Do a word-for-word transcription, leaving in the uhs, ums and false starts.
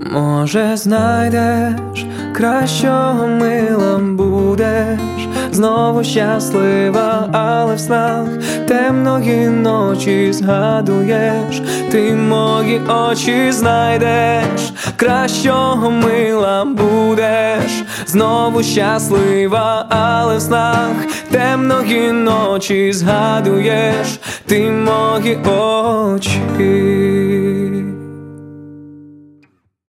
Може, знайдеш кращого, мила будеш знову щаслива, але в снах темної ночі згадуєш ти мої очі. Знайдеш кращого, мила будеш знову щаслива, але в снах темної ночі згадуєш ти мої очі.